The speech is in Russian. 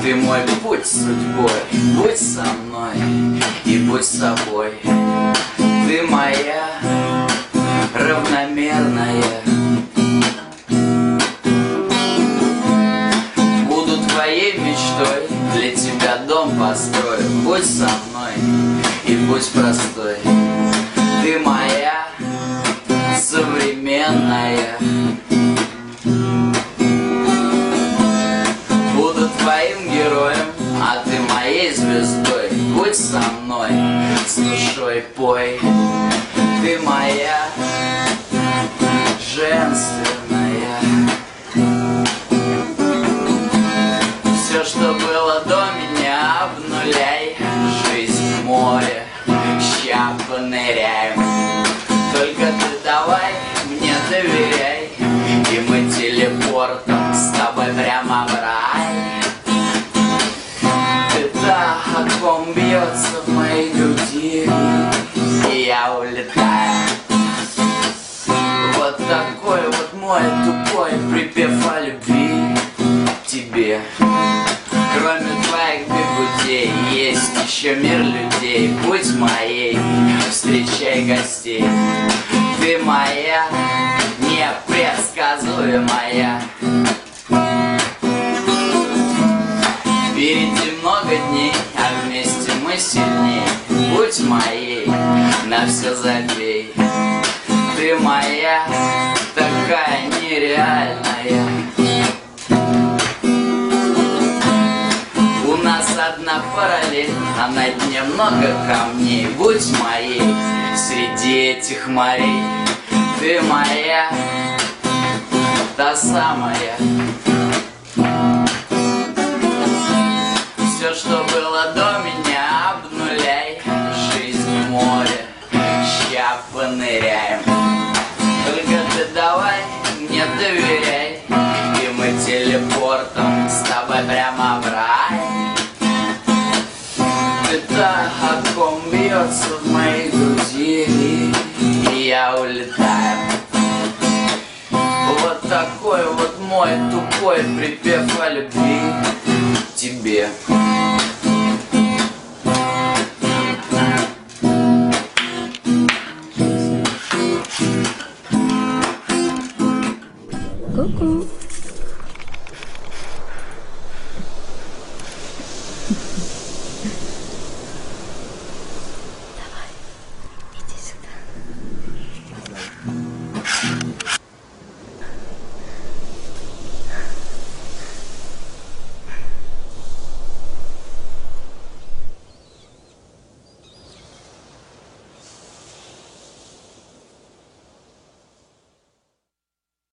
Ты мой путь судьбой, будь со мной и будь собой. Ты моя равномерная. Буду твоей мечтой, для тебя дом построю. Будь со мной и будь простой. Ты моя современная. Буду твоим героем, а ты моей звездой. Будь со мной, с душой пой. Ты моя женственная. Все, что было до меня, обнуляй. Жизнь в море, ща поныряем. Только ты давай мне доверяй, и мы телепортом с тобой прямо в рай. Ты та, о ком бьется в моей груди, и я улетаю. Вот такой вот мой тупой припев о любви тебе. Кроме твоих бегудей есть еще мир людей. Будь моей, встречай гостей. Ты моя, непредсказуемая. Впереди много дней, а вместе мы сильней. Будь моей, на все забей. Ты моя, такая нереальная. У нас одна параллель, а на дне много камней. Будь моей среди этих морей. Ты моя, та самая. Все, что было до меня, обнуляй. Жизнь в море, ща поныряем. Только ты давай мне доверяй, и мы телепортом с тобой прямо в рай. Ты та, о ком бьется в моей груди, и я улетаю. Вот такой вот мой тупой припев о любви тебе. Ку-ку.